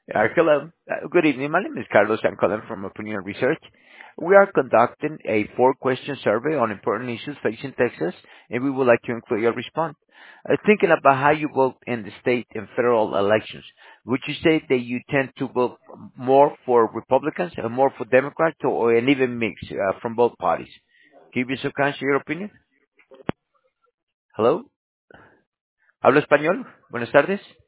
Hello. Good evening. My name is Carlos. I'm calling from Opinion Research. We are conducting a four-question survey on important issues facing Texas, and we would like to include your response. Thinking about how you vote in the state and federal elections, would you say that you tend to vote more for Republicans and more for Democrats, or an even mix from both parties? Give us a chance to your opinion. Hello. ¿Hablo español? Buenas tardes.